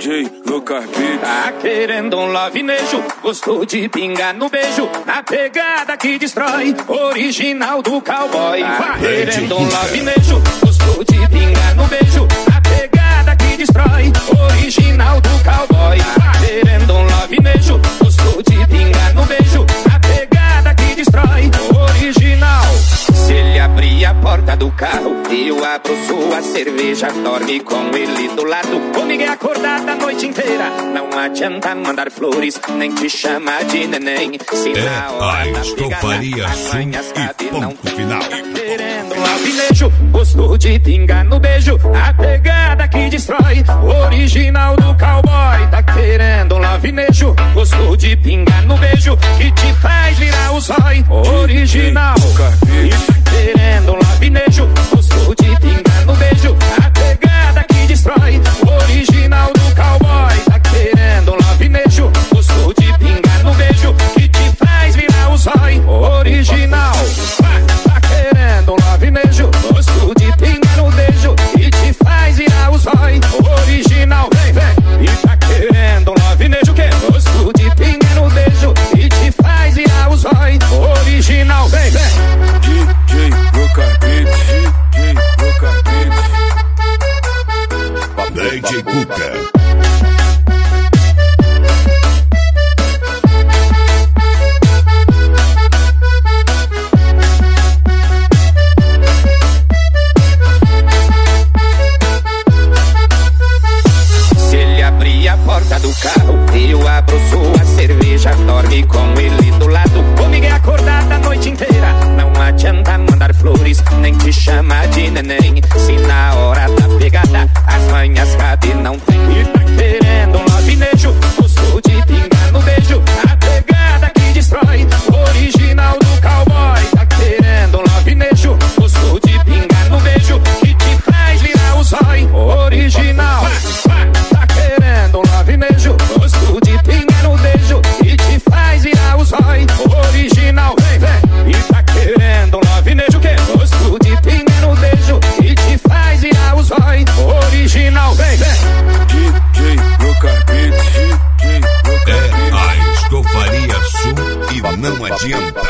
DJ Lucas Beats. Tá querendo um lovinejo, gostou de pingar no beijo, na pegada que destrói, original do cowboy. Tá querendo um lovinejo, gostou de pingar no beijo, na pegada que destrói, original do cowboy. Tá querendo um lovinejo, gostou de pingar no beijo, na pegada que destrói, original. Se ele abrir a porta do carro, eu abro sua cerveja, dorme com ele do lado, comigo é acordada a noite inteira. Não adianta mandar flores, nem te chamar de neném. Se na hora da estofaria e ponto final. Querendo um alvinejo, gostou de pingar no beijo, a pegada que destrói, original do cowboy. Tá querendo um alvinejo, gostou de pingar no beijo, que te faz virar o zói, original. Querendo um alvinejo, gostou de pingar no beijo, a pegada que destrói, original do cowboy. Tá querendo um alvinejo, gostou de pingar no beijo, que te faz virar o zói, original. Tá querendo um alvinejo, gostou de pingar no beijo, que te faz virar o zói, original. Vem, vem. E tá querendo um alvinejo que gostou de pingar no beijo, que te faz virar o zói, original. Vem, vem. DJ Lucas Beats. DJ Lucas Beats. DJ Cuca. Se ele abrir a porta do carro, eu abro sua cerveja, dorme com ele do lado, comigo é acordada a noite inteira. Não adianta mandar flores, nem te chamar de neném. Se na hora da pegada as manhas cabe não tem. E tá querendo um alvinejo, gostou de pingar no beijo, a pegada que destrói, original do cowboy. Tá querendo um alvinejo, gostou de pingar no beijo, que te faz virar o zói, original. Tá querendo um alvinejo, gostou de pingar no beijo, que te faz virar o zói, original. Vem, vem. E tá querendo um alvinejo que gostou de pingar no beijo, que te faz virar o zói, original. Vem, vem. DJ Lucas Beats. DJ Lucas Beats. A estofaria Sul e não adianta.